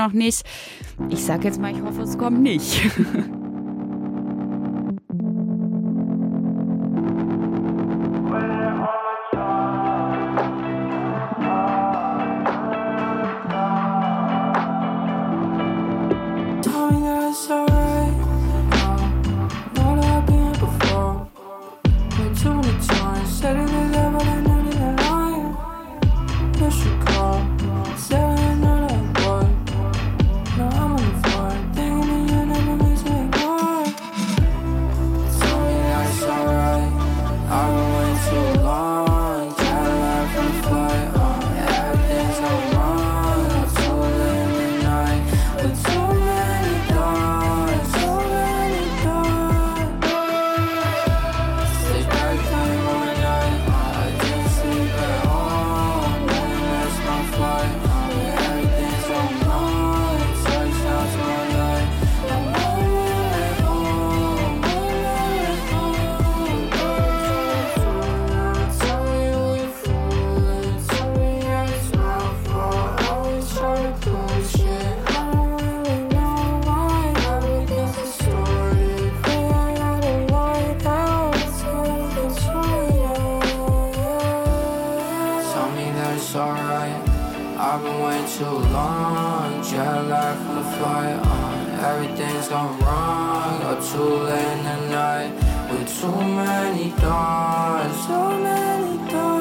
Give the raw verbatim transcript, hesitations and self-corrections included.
noch nicht. Ich sag jetzt mal, ich hoffe, es kommt nicht. Everything's gone wrong, or too late in the night, with too many doors, so many doors.